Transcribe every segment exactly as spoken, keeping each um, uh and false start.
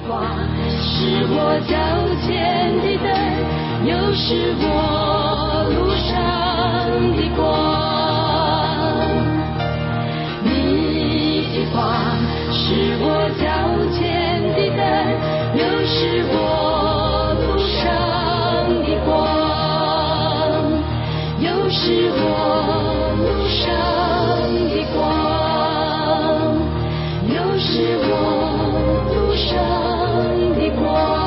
光，是我脚前的灯，又是我路上的光。你的光是我脚前的灯，又是我路上的光，又是我路上的光，又是我路上的光。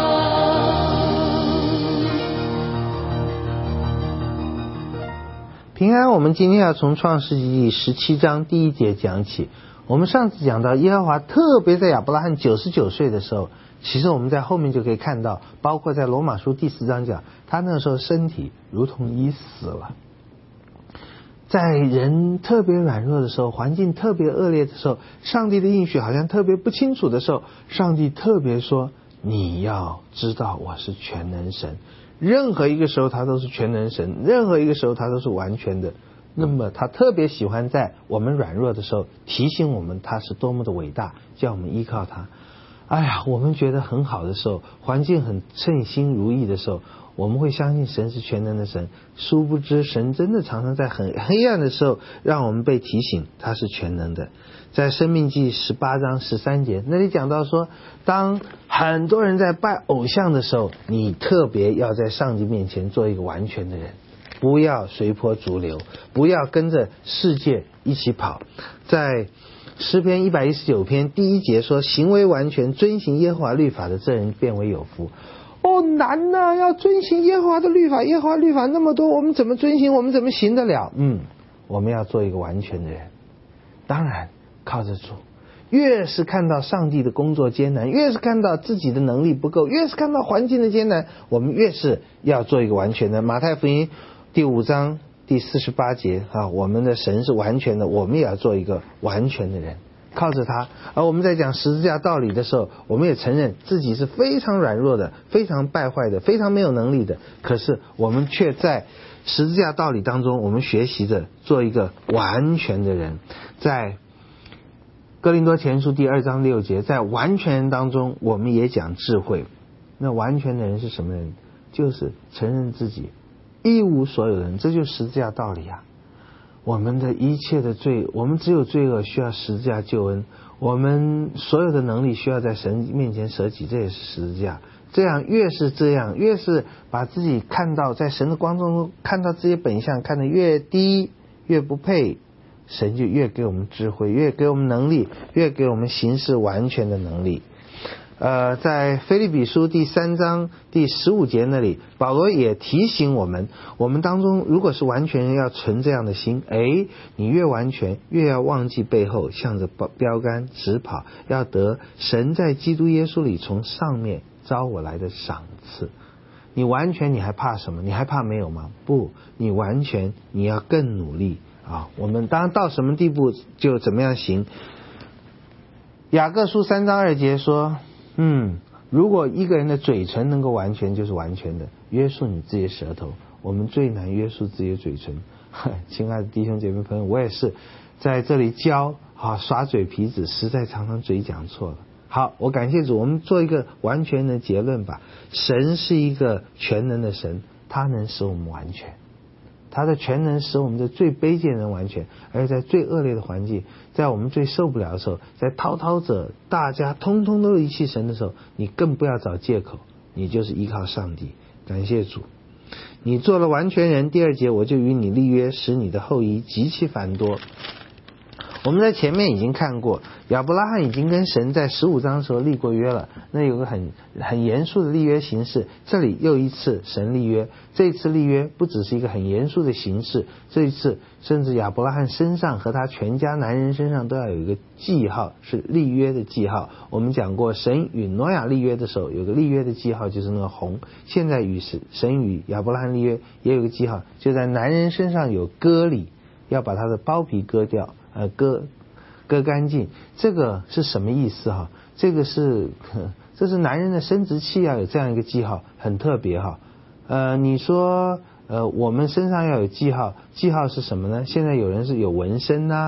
平安，我们今天要从创世纪十七章第一节讲起。我们上次讲到耶和华特别在亚伯拉罕九十九岁的时候，其实我们在后面就可以看到，包括在罗马书第四章讲，他那时候身体如同已死了。在人特别软弱的时候，环境特别恶劣的时候，上帝的应许好像特别不清楚的时候，上帝特别说，你要知道我是全能神。任何一个时候他都是全能神，任何一个时候他都是完全的。那么他特别喜欢在我们软弱的时候提醒我们他是多么的伟大，叫我们依靠他。哎呀，我们觉得很好的时候，环境很称心如意的时候，我们会相信神是全能的神，殊不知神真的常常在很黑暗的时候让我们被提醒他是全能的。在申命记十八章十三节那里讲到说，当很多人在拜偶像的时候，你特别要在上帝面前做一个完全的人，不要随波逐流，不要跟着世界一起跑。在诗篇一百一十九篇第一节说，行为完全遵行耶和华律法的这人变为有福。哦，难呐、啊！要遵行耶和华的律法，耶和华律法那么多，我们怎么遵行？我们怎么行得了？嗯，我们要做一个完全的人，当然靠着主。越是看到上帝的工作艰难，越是看到自己的能力不够，越是看到环境的艰难，我们越是要做一个完全的。马太福音第五章第四十八节啊，我们的神是完全的，我们也要做一个完全的人，靠着他。而我们在讲十字架道理的时候，我们也承认自己是非常软弱的，非常败坏的，非常没有能力的，可是我们却在十字架道理当中，我们学习着做一个完全的人。在哥林多前书第二章六节，在完全人当中我们也讲智慧。那完全的人是什么人？就是承认自己一无所有的人，这就是十字架道理啊！我们的一切的罪，我们只有罪恶需要十字架救恩，我们所有的能力需要在神面前舍己，这也是十字架。这样越是这样，越是把自己看到在神的光中看到这些本相看得越低越不配，神就越给我们智慧，越给我们能力，越给我们行事完全的能力。呃，在腓立比书第三章第十五节那里，保罗也提醒我们，我们当中如果是完全人，要存这样的心。诶，你越完全，越要忘记背后，向着标杆直跑，要得神在基督耶稣里从上面招我来的赏赐。你完全，你还怕什么？你还怕没有吗？不，你完全，你要更努力啊！我们当然到什么地步就怎么样行。雅各书三章二节说，嗯，如果一个人的嘴唇能够完全，就是完全的。约束你自己的舌头，我们最难约束自己的嘴唇。亲爱的弟兄姐妹朋友，我也是在这里教啊，耍嘴皮子，实在常常嘴讲错了。好，我感谢主，我们做一个完全的结论吧。神是一个全能的神，他能使我们完全。他的全能使我们的最卑贱人完全，而在最恶劣的环境，在我们最受不了的时候，在滔滔者大家通通都离弃神的时候，你更不要找借口，你就是依靠上帝。感谢主，你做了完全人。第二节，我就与你立约，使你的后裔极其繁多。我们在前面已经看过，亚伯拉罕已经跟神在十五章的时候立过约了，那有个很很严肃的立约形式。这里又一次神立约，这一次立约不只是一个很严肃的形式，这一次甚至亚伯拉罕身上和他全家男人身上都要有一个记号，是立约的记号。我们讲过，神与挪亚立约的时候有个立约的记号，就是那个红。现在与神与亚伯拉罕立约也有个记号，就在男人身上有割礼，要把他的包皮割掉，呃，割割干净。这个是什么意思哈？这个是这是男人的生殖器要有这样一个记号，很特别哈。呃，你说呃我们身上要有记号，记号是什么呢？现在有人是有纹身呐、啊，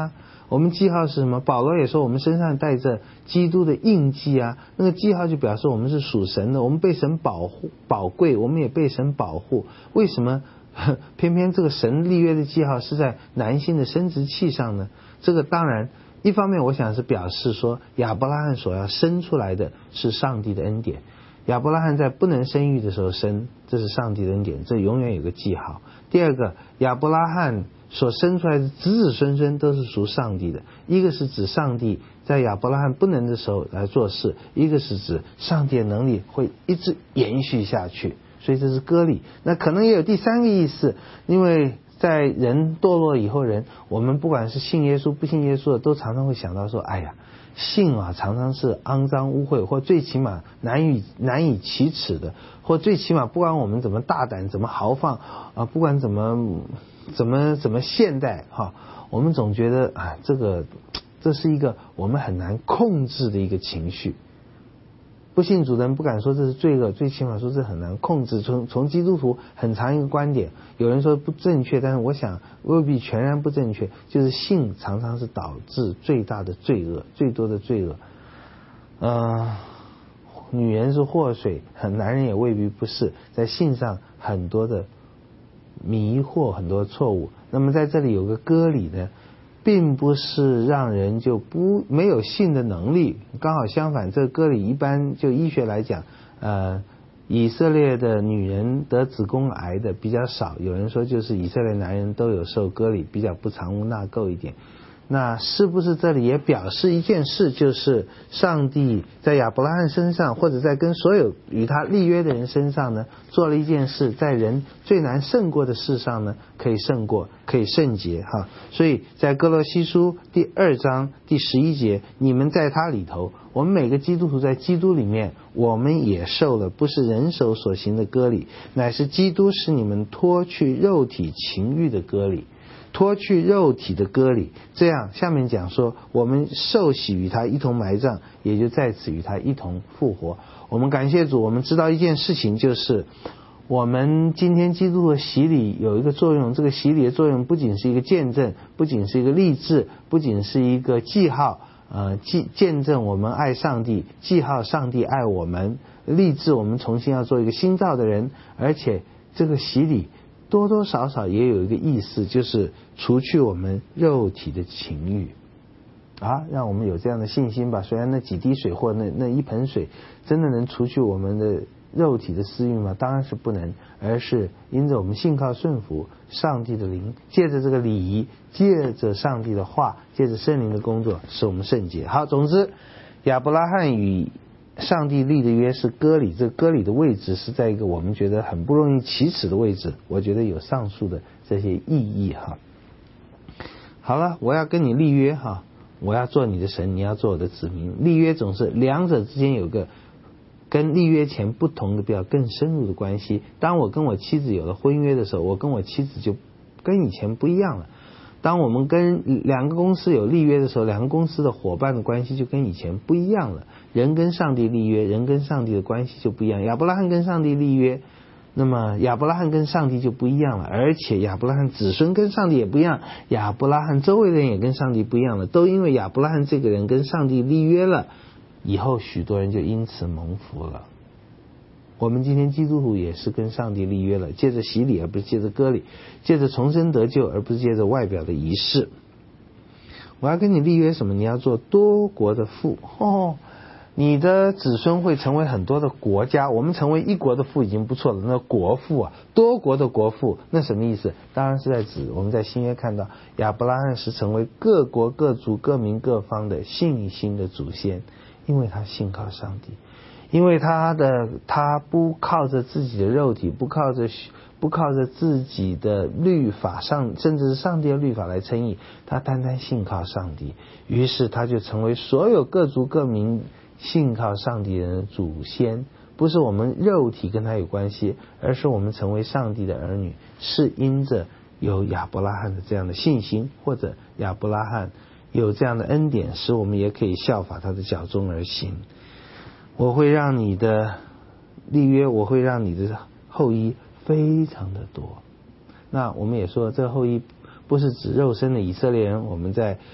我们记号是什么？保罗也说我们身上带着基督的印记啊，那个记号就表示我们是属神的，我们被神保护宝贵，我们也被神保护。为什么偏偏这个神立约的记号是在男性的生殖器上呢？这个当然一方面我想是表示说亚伯拉罕所要生出来的是上帝的恩典，亚伯拉罕在不能生育的时候生，这是上帝的恩典，这永远有个记号。第二个，亚伯拉罕所生出来的子子孙孙都是属上帝的，一个是指上帝在亚伯拉罕不能的时候来做事，一个是指上帝的能力会一直延续下去，所以这是割礼。那可能也有第三个意思，因为在人堕落以后，人我们不管是信耶稣不信耶稣的，都常常会想到说，哎呀，信啊常常是肮脏污秽，或最起码难以难以启齿的，或最起码不管我们怎么大胆怎么豪放啊，不管怎么怎么怎么现代哈，我们总觉得啊，这个这是一个我们很难控制的一个情绪。不信主的人不敢说这是罪恶，最起码说这很难控制。从从基督徒很长一个观点，有人说不正确，但是我想未必全然不正确，就是信常常是导致最大的罪恶，最多的罪恶。呃，女人是祸水，男人也未必不是，在信上很多的迷惑，很多错误。那么在这里有个割礼呢，并不是让人就不没有性的能力，刚好相反，这个割礼一般就医学来讲，呃，以色列的女人得子宫癌的比较少，有人说就是以色列男人都有受割礼，比较不藏污纳垢一点。那是不是这里也表示一件事，就是上帝在亚伯拉罕身上，或者在跟所有与他立约的人身上呢，做了一件事，在人最难胜过的事上呢，可以胜过，可以圣洁哈。所以在哥罗西书第二章第十一节，你们在他里头，我们每个基督徒在基督里面，我们也受了不是人手所行的割礼，乃是基督使你们脱去肉体情欲的割礼。脱去肉体的割礼，这样下面讲说，我们受洗与他一同埋葬，也就在此与他一同复活。我们感谢主，我们知道一件事情，就是我们今天基督的洗礼有一个作用，这个洗礼的作用不仅是一个见证，不仅是一个立志，不仅是一个记号，呃，记见证我们爱上帝，记号上帝爱我们，立志我们重新要做一个新造的人，而且这个洗礼多多少少也有一个意思，就是除去我们肉体的情欲啊，让我们有这样的信心吧。虽然那几滴水或那那一盆水真的能除去我们的肉体的私欲吗？当然是不能，而是因着我们信靠顺服上帝的灵，借着这个礼仪，借着上帝的话，借着圣灵的工作，使我们圣洁。好，总之亚伯拉罕与上帝立的约是割礼，这个割礼的位置是在一个我们觉得很不容易启齿的位置，我觉得有上述的这些意义哈。好了，我要跟你立约哈，我要做你的神，你要做我的子民。立约总是两者之间有个跟立约前不同的比较更深入的关系。当我跟我妻子有了婚约的时候，我跟我妻子就跟以前不一样了。当我们跟两个公司有立约的时候，两个公司的伙伴的关系就跟以前不一样了。人跟上帝立约，人跟上帝的关系就不一样。亚伯拉罕跟上帝立约，那么亚伯拉罕跟上帝就不一样了，而且亚伯拉罕子孙跟上帝也不一样，亚伯拉罕周围的人也跟上帝不一样了，都因为亚伯拉罕这个人跟上帝立约了，以后许多人就因此蒙福了。我们今天基督徒也是跟上帝立约了，借着洗礼而不是借着割礼，借着重生得救而不是借着外表的仪式。我要跟你立约什么？你要做多国的父哦，你的子孙会成为很多的国家。我们成为一国的父已经不错了，那国父啊，多国的国父，那什么意思？当然是在指我们在新约看到亚伯拉罕是成为各国各族各民各方的信心的祖先，因为他信靠上帝，因为他的他不靠着自己的肉体，不靠着不靠着自己的律法上，甚至是上帝的律法来称义，他单单信靠上帝，于是他就成为所有各族各民信靠上帝人的祖先。不是我们肉体跟他有关系，而是我们成为上帝的儿女，是因着有亚伯拉罕的这样的信心，或者亚伯拉罕有这样的恩典，使我们也可以效法他的脚踪而行。我会让你的立约，我会让你的后裔非常的多。那我们也说，这个后裔不是指肉身的以色列人，我们在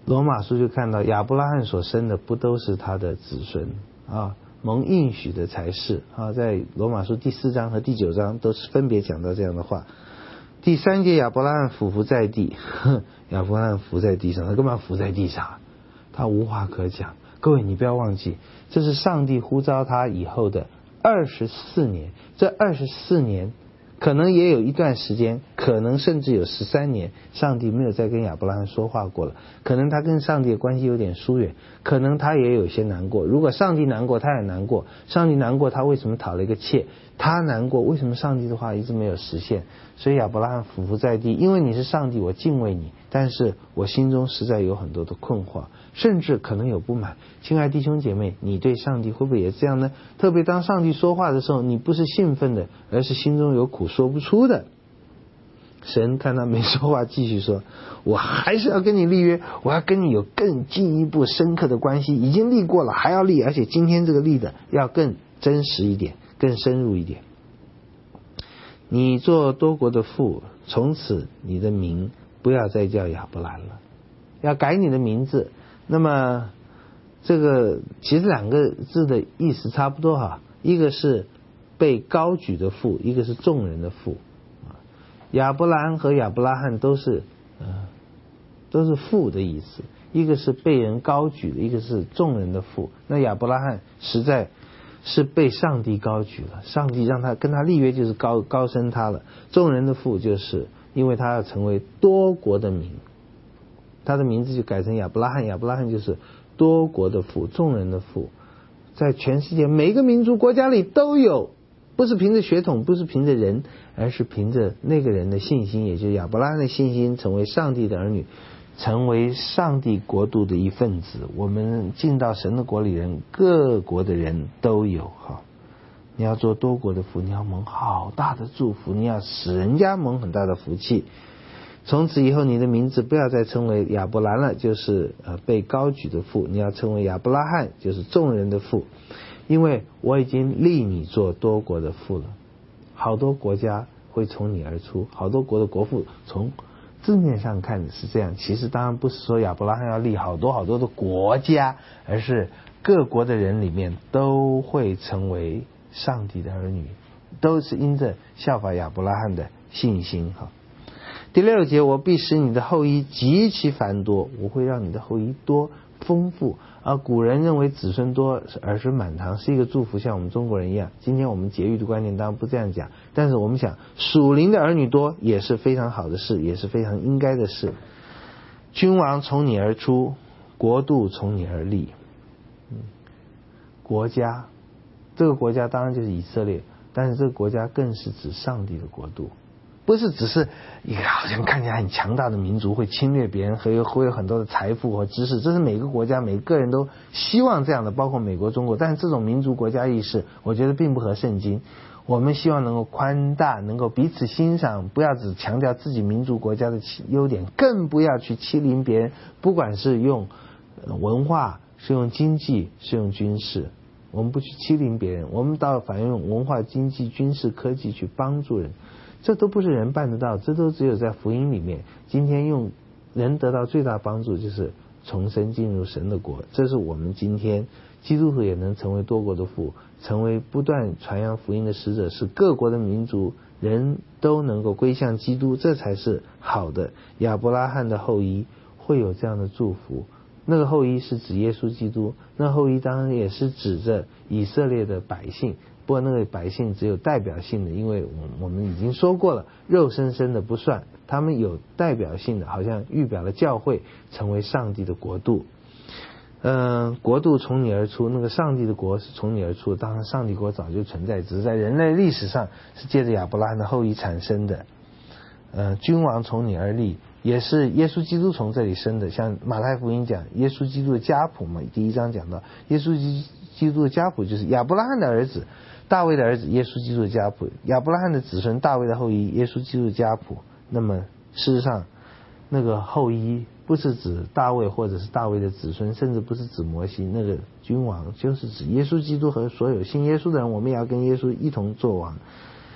罗马书就看到亚伯拉罕所生的不都是他的子孙啊，蒙应许的才是啊，在罗马书第四章和第九章都是分别讲到这样的话。第三节，亚伯拉罕俯伏在地，亚伯拉罕伏在地上，他干嘛伏在地上？他无话可讲。各位，你不要忘记，这是上帝呼召他以后的二十四年，这二十四年可能也有一段时间，可能甚至有十三年，上帝没有再跟亚伯拉罕说话过了。可能他跟上帝的关系有点疏远，可能他也有些难过。如果上帝难过，他也难过。上帝难过，他为什么讨了一个妾？他难过，为什么上帝的话一直没有实现？所以亚伯拉罕俯伏在地，因为你是上帝，我敬畏你，但是我心中实在有很多的困惑，甚至可能有不满。亲爱弟兄姐妹，你对上帝会不会也这样呢？特别当上帝说话的时候，你不是兴奋的，而是心中有苦说不出的。神看他没说话，继续说，我还是要跟你立约，我要跟你有更进一步深刻的关系，已经立过了，还要立，而且今天这个立的要更真实一点，更深入一点。你做多国的父，从此你的名不要再叫亚伯兰了，要改你的名字。那么这个其实两个字的意思差不多哈，一个是被高举的父，一个是众人的父。亚伯兰和亚伯拉罕都是呃都是父的意思，一个是被人高举的，一个是众人的父。那亚伯拉罕实在是被上帝高举了，上帝让他跟他立约，就是高高升他了。众人的父就是因为他要成为多国的民，他的名字就改成亚伯拉罕，亚伯拉罕就是多国的父，众人的父，在全世界每个民族国家里都有，不是凭着血统，不是凭着人，而是凭着那个人的信心，也就是亚伯拉罕的信心，成为上帝的儿女，成为上帝国度的一份子。我们进到神的国里人，各国的人都有哈。你要做多国的福，你要蒙好大的祝福，你要使人家蒙很大的福气。从此以后，你的名字不要再称为亚伯兰了，就是呃被高举的父，你要称为亚伯拉罕，就是众人的父，因为我已经立你做多国的父了。好多国家会从你而出，好多国的国父，从字面上看是这样，其实当然不是说亚伯拉罕要立好多好多的国家，而是各国的人里面都会成为上帝的儿女，都是因着效法亚伯拉罕的信心哈。第六节，我必使你的后裔极其繁多，我会让你的后裔多丰富。而古人认为子孙多儿孙满堂是一个祝福，像我们中国人一样。今天我们节育的观念当然不这样讲，但是我们想属灵的儿女多也是非常好的事，也是非常应该的事。君王从你而出，国度从你而立。嗯，国家，这个国家当然就是以色列，但是这个国家更是指上帝的国度，不是只是一个好像看起来很强大的民族会侵略别人，会有会有很多的财富和知识，这是每个国家每个人都希望这样的，包括美国中国。但是这种民族国家意识我觉得并不合圣经。我们希望能够宽大，能够彼此欣赏，不要只强调自己民族国家的优点，更不要去欺凌别人，不管是用文化，是用经济，是用军事，我们不去欺凌别人，我们倒反而用文化、经济、军事、科技去帮助人。这都不是人办得到，这都只有在福音里面。今天用人得到最大帮助就是重生进入神的国，这是我们今天基督徒也能成为多国的父，成为不断传扬福音的使者，使各国的民族人都能够归向基督，这才是好的。亚伯拉罕的后裔会有这样的祝福，那个后裔是指耶稣基督，那后裔当然也是指着以色列的百姓，不过那个百姓只有代表性的，因为我们已经说过了，肉身身的不算，他们有代表性的，好像预表了教会成为上帝的国度。嗯、呃，国度从你而出，那个上帝的国是从你而出，当然上帝国早就存在，只是在人类历史上是借着亚伯拉罕的后裔产生的。呃，君王从你而立，也是耶稣基督从这里生的，像马太福音讲耶稣基督的家谱嘛，第一章讲到耶稣基督的家谱就是亚伯拉罕的儿子，大卫的儿子，耶稣基督的家谱，亚伯拉罕的子孙，大卫的后裔，耶稣基督的家谱。那么事实上那个后裔不是指大卫或者是大卫的子孙，甚至不是指摩西，那个君王就是指耶稣基督和所有信耶稣的人，我们也要跟耶稣一同作王。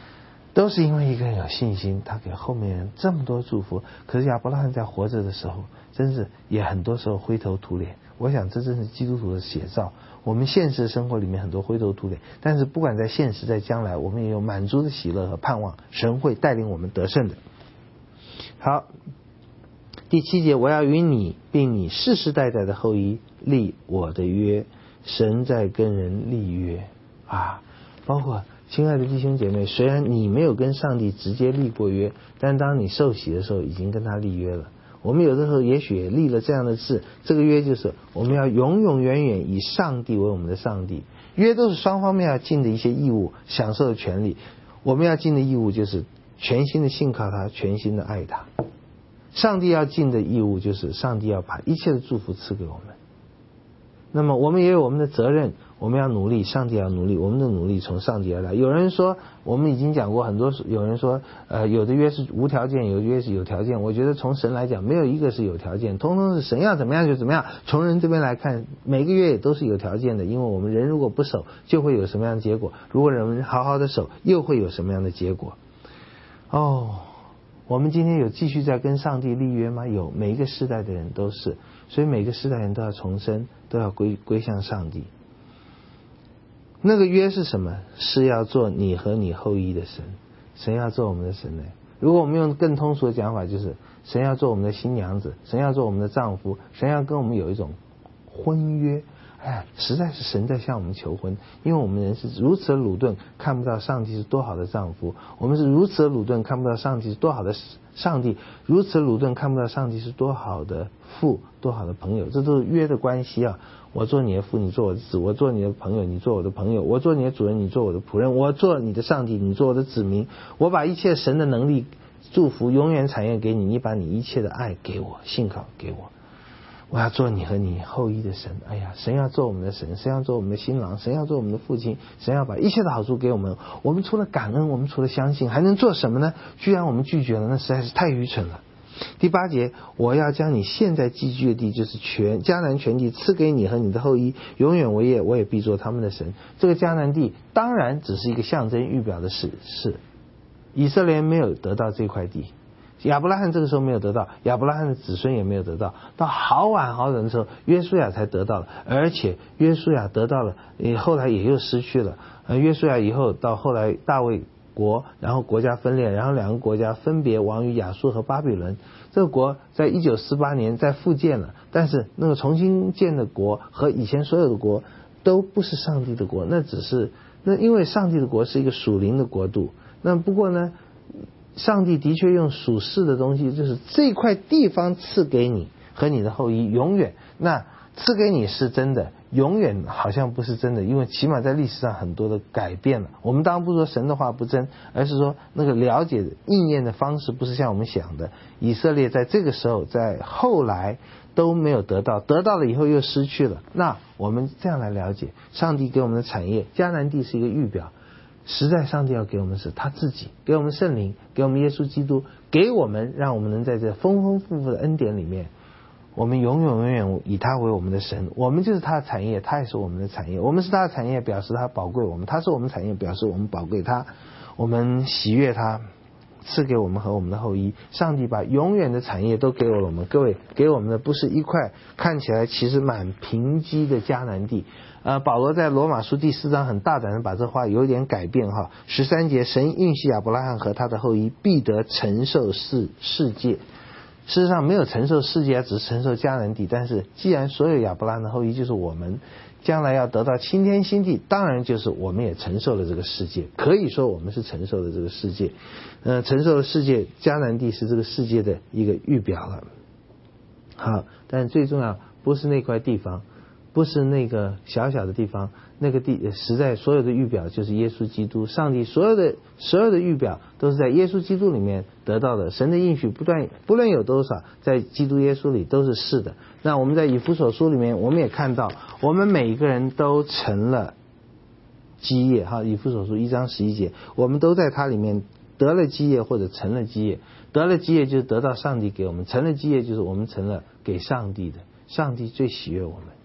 都是因为一个人有信心，他给后面人这么多祝福。可是亚伯拉罕在活着的时候，真是也很多时候灰头土脸。我想这正是基督徒的写照。我们现实生活里面很多灰头土脸，但是不管在现实在将来，我们也有满足的喜乐和盼望，神会带领我们得胜的。好，第七节，我要与你并你世世代代的后裔立我的约。神在跟人立约啊，包括亲爱的弟兄姐妹，虽然你没有跟上帝直接立过约，但当你受洗的时候已经跟他立约了。我们有的时候也许也立了这样的事，这个约就是我们要永永远远以上帝为我们的上帝。约都是双方面要尽的一些义务，享受的权利。我们要尽的义务就是全心的信靠他，全心的爱他。上帝要尽的义务就是上帝要把一切的祝福赐给我们。那么我们也有我们的责任，我们要努力，上帝要努力，我们的努力从上帝而来。有人说，我们已经讲过很多，有人说呃，有的约是无条件，有的约是有条件。我觉得从神来讲，没有一个是有条件，通通是神要怎么样就怎么样。从人这边来看，每个约也都是有条件的，因为我们人如果不守，就会有什么样的结果；如果人好好的守，又会有什么样的结果。哦，我们今天有继续在跟上帝立约吗？有，每一个世代的人都是，所以每个世代人都要重生，都要归归向上帝。那个约是什么？是要做你和你后裔的神，神要做我们的神呢。如果我们用更通俗的讲法，就是神要做我们的新娘子，神要做我们的丈夫，神要跟我们有一种婚约。哎，实在是神在向我们求婚，因为我们人是如此的鲁钝，看不到上帝是多好的丈夫；我们是如此的鲁钝，看不到上帝是多好的上帝；如此的鲁钝，看不到上帝是多好的父，多好的朋友。这都是约的关系啊！我做你的父，你做我的子；我做你的朋友，你做我的朋友；我做你的主人，你做我的仆人；我做你的上帝，你做我的子民。我把一切神的能力、祝福、永远产业给你，你把你一切的爱给我，信靠给我。我要做你和你后裔的神。哎呀，神要做我们的神，神要做我们的新郎，神要做我们的父亲，神要把一切的好处给我们。我们除了感恩，我们除了相信，还能做什么呢？居然我们拒绝了，那实在是太愚蠢了。第八节，我要将你现在寄居的地，就是全迦南全地，赐给你和你的后裔，永远为业，我也必做他们的神。这个迦南地当然只是一个象征预表的事，是以色列人没有得到这块地。亚伯拉罕这个时候没有得到，亚伯拉罕的子孙也没有得到，到好晚好晚的时候，约书亚才得到了，而且约书亚得到了，后来也又失去了。呃，约书亚以后到后来大卫国，然后国家分裂，然后两个国家分别亡于亚述和巴比伦。这个国在一九四八年再复建了，但是那个重新建的国和以前所有的国都不是上帝的国，那只是那因为上帝的国是一个属灵的国度。那不过呢，上帝的确用属世的东西，就是这块地方赐给你和你的后裔永远。那赐给你是真的，永远好像不是真的，因为起码在历史上很多的改变了。我们当然不说神的话不真，而是说那个了解的应验的方式不是像我们想的。以色列在这个时候在后来都没有得到，得到了以后又失去了。那我们这样来了解，上帝给我们的产业，迦南地是一个预表。实在上帝要给我们是他自己，给我们圣灵，给我们耶稣基督，给我们让我们能在这丰丰富富的恩典里面，我们永永远远以他为我们的神。我们就是他的产业，他也是我们的产业。我们是他的产业，表示他宝贵我们；他是我们产业，表示我们宝贵他。我们喜悦他，赐给我们和我们的后裔。上帝把永远的产业都给了我们。各位，给我们的不是一块看起来其实蛮贫瘠的迦南地。呃，保罗在罗马书第四章很大胆的把这话有点改变哈。十三节，神应许亚伯拉罕和他的后裔必得承受世世界。事实上没有承受世界，只是承受迦南地。但是既然所有亚伯拉罕的后裔就是我们，将来要得到新天新地，当然就是我们也承受了这个世界。可以说我们是承受了这个世界，呃，承受了世界，迦南地是这个世界的一个预表了。好，但最重要不是那块地方。不是那个小小的地方，那个地实在所有的预表就是耶稣基督。上帝所有的所有的预表都是在耶稣基督里面得到的。神的应许不断不论有多少，在基督耶稣里都是是的。那我们在以弗所书里面，我们也看到，我们每一个人都成了基业哈。以弗所书一章十一节，我们都在它里面得了基业或者成了基业。得了基业就是得到上帝给我们，成了基业就是我们成了给上帝的。上帝最喜悦我们，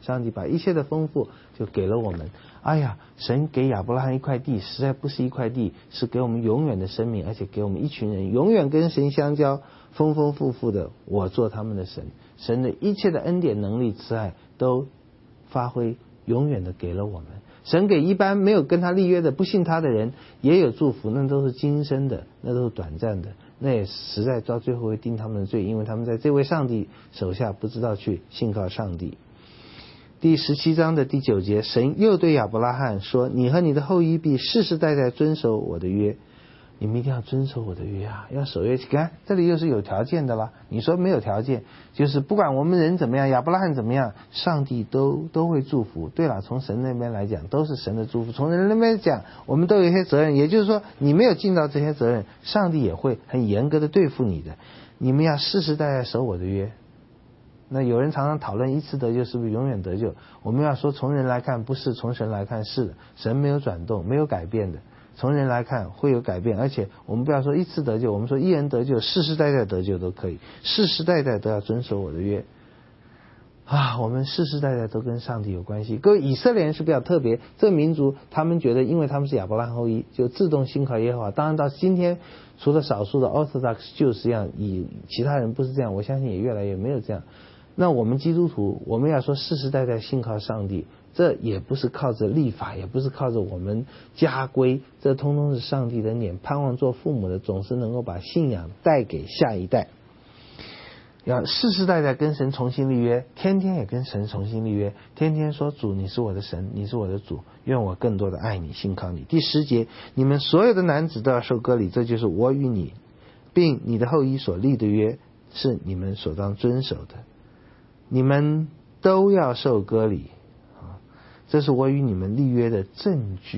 上帝把一切的丰富就给了我们。哎呀，神给亚伯拉罕一块地，实在不是一块地，是给我们永远的生命，而且给我们一群人永远跟神相交，丰丰富富的，我做他们的神。神的一切的恩典、能力、慈爱都发挥永远的给了我们。神给一般没有跟他立约的不信他的人也有祝福，那都是今生的，那都是短暂的，那也实在到最后会定他们的罪，因为他们在这位上帝手下不知道去信靠上帝。第十七章的第九节，神又对亚伯拉罕说，你和你的后裔必世世代代遵守我的约。你们一定要遵守我的约啊，要守约。看这里又是有条件的啦，你说没有条件，就是不管我们人怎么样，亚伯拉罕怎么样，上帝都都会祝福。对了，从神那边来讲都是神的祝福，从人那边讲我们都有一些责任，也就是说你没有尽到这些责任，上帝也会很严格的对付你的。你们要世世代代守我的约。那有人常常讨论一次得救是不是永远得救，我们要说从人来看不是，从神来看是的，神没有转动，没有改变的。从人来看会有改变，而且我们不要说一次得救，我们说一人得救，世世代代得救都可以，世世代代都要遵守我的约啊！我们世世代代都跟上帝有关系。各位，以色列人是比较特别，这个民族他们觉得因为他们是亚伯拉罕后裔，就自动信靠耶和华。当然到今天除了少数的 Orthodox 就是这样，以其他人不是这样，我相信也越来越没有这样。那我们基督徒，我们要说世世代代信靠上帝，这也不是靠着律法，也不是靠着我们家规，这通通是上帝的恩典。盼望做父母的总是能够把信仰带给下一代，要世世代代跟神重新立约，天天也跟神重新立约，天天说主你是我的神，你是我的主，愿我更多的爱你，信靠你。第十节，你们所有的男子都要受割礼，这就是我与你并你的后裔所立的约，是你们所当遵守的。你们都要受割礼，这是我与你们立约的证据。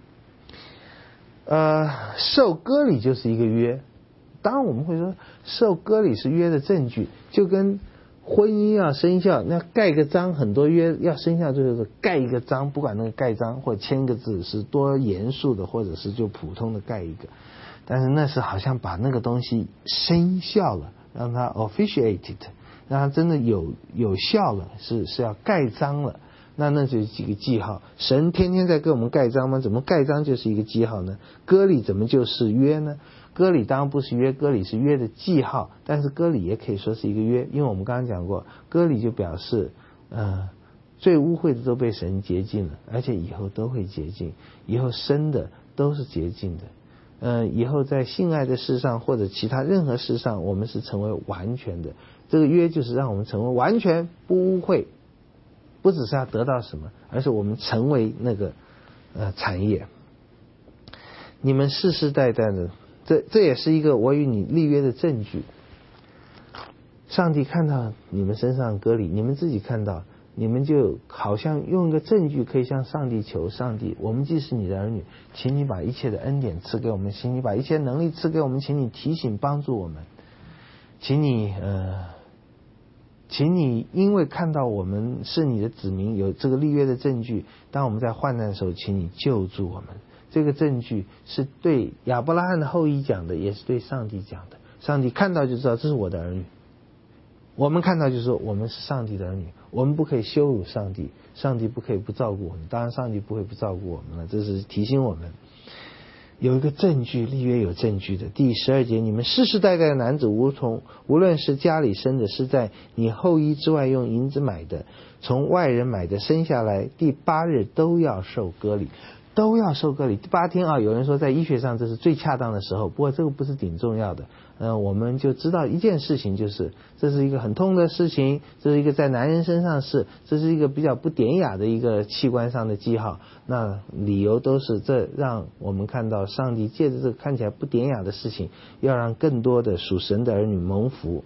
呃，受割礼就是一个约，当然我们会说受割礼是约的证据，就跟婚姻要生效，那盖个章，很多约要生效就是盖一个章，不管那个盖章或签个字是多严肃的，或者是就普通的盖一个，但是那是好像把那个东西生效了，让它 officiated， 让它真的有有效了，是是要盖章了。那那就是几个记号，神天天在给我们盖章吗？怎么盖章就是一个记号呢？割礼怎么就是约呢？割礼当然不是约，割礼是约的记号，但是割礼也可以说是一个约，因为我们刚刚讲过，割礼就表示呃最污秽的都被神洁净了，而且以后都会洁净，以后生的都是洁净的，呃以后在性爱的事上或者其他任何事上，我们是成为完全的。这个约就是让我们成为完全不污秽，不只是要得到什么，而是我们成为那个呃产业。你们世世代代的，这这也是一个我与你立约的证据。上帝看到你们身上割礼，你们自己看到，你们就好像用一个证据可以向上帝求，上帝，我们既是你的儿女，请你把一切的恩典赐给我们，请你把一切能力赐给我们，请你提醒帮助我们，请你呃请你因为看到我们是你的子民，有这个立约的证据，当我们在患难的时候，请你救助我们。这个证据是对亚伯拉罕的后裔讲的，也是对上帝讲的。上帝看到就知道这是我的儿女，我们看到就说我们是上帝的儿女，我们不可以羞辱上帝，上帝不可以不照顾我们，当然上帝不会不照顾我们了，这是提醒我们有一个证据，立约有证据的。第十二节，你们世世代代的男子，无从无论是家里生的，是在你后裔之外用银子买的，从外人买的，生下来第八日都要受割礼，都要受割礼。第八天啊，有人说在医学上这是最恰当的时候，不过这个不是挺重要的。呃，我们就知道一件事情，就是这是一个很痛的事情，这是一个在男人身上是，这是一个比较不典雅的一个器官上的记号。那理由都是这让我们看到上帝借着这个看起来不典雅的事情，要让更多的属神的儿女蒙福。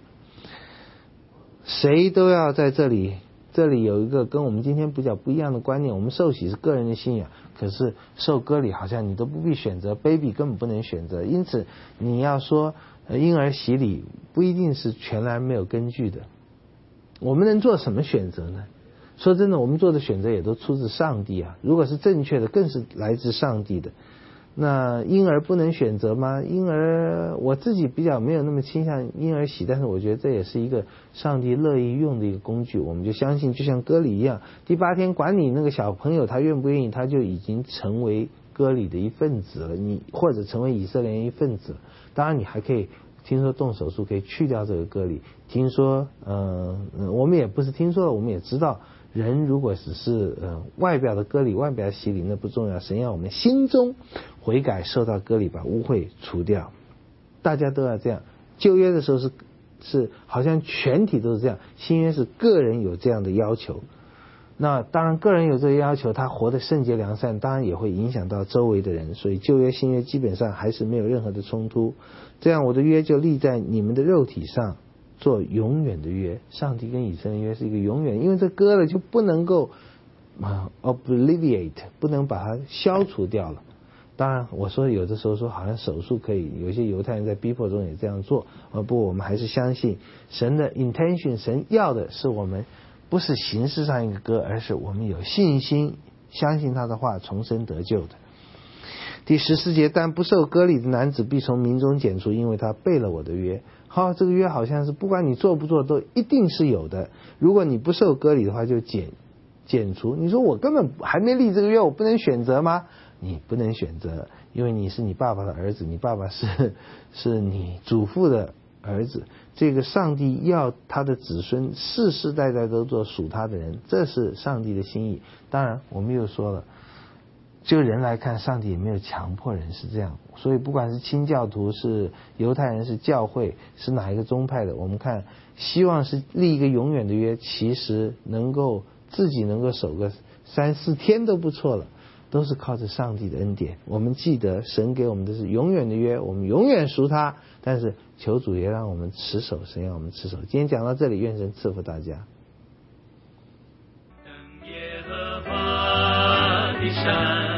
谁都要在这里，这里有一个跟我们今天比较不一样的观念，我们受洗是个人的信仰，可是受割礼好像你都不必选择， baby 根本不能选择，因此你要说婴儿洗礼不一定是全然没有根据的。我们能做什么选择呢？说真的，我们做的选择也都出自上帝啊，如果是正确的更是来自上帝的。 那婴儿不能选择吗？婴儿我自己比较没有那么倾向婴儿洗，但是我觉得这也是一个上帝乐意用的一个工具。我们就相信，就像割礼一样，第八天管你那个小朋友他愿不愿意，他就已经成为割礼的一份子了，你或者成为以色列人一份子了。当然你还可以听说动手术可以去掉这个割礼，听说呃我们也不是听说了，我们也知道，人如果只是呃外表的割礼，外表的洗礼那不重要，神要我们心中悔改，受到割礼，把污秽除掉。大家都要这样。旧约的时候是是好像全体都是这样，新约是个人有这样的要求。那当然个人有这个要求，他活得圣洁良善，当然也会影响到周围的人，所以旧约新约基本上还是没有任何的冲突。这样我的约就立在你们的肉体上，做永远的约。上帝跟以色列约是一个永远，因为这割了就不能够啊 obliviate， 不能把它消除掉了。当然我说有的时候说好像手术可以，有些犹太人在逼迫中也这样做，而不我们还是相信神的 intention， 神要的是我们不是形式上一个割，而是我们有信心相信他的话，重生得救的。第十四节，但不受割礼的男子必从民中剪除，因为他背了我的约。好，这个约好像是不管你做不做都一定是有的，如果你不受割礼的话就剪剪除。你说我根本还没立这个约，我不能选择吗？你不能选择，因为你是你爸爸的儿子，你爸爸是是你祖父的儿子。这个上帝要他的子孙世世代代都做属他的人，这是上帝的心意。当然我们又说了，就人来看，上帝也没有强迫人是这样。所以不管是清教徒，是犹太人，是教会，是哪一个宗派的，我们看希望是立一个永远的约，其实能够自己能够守个三四天都不错了，都是靠着上帝的恩典。我们记得神给我们的是永远的约，我们永远属他，但是求主也让我们持守，神让我们持守。今天讲到这里，愿神赐福大家。 耶和华的山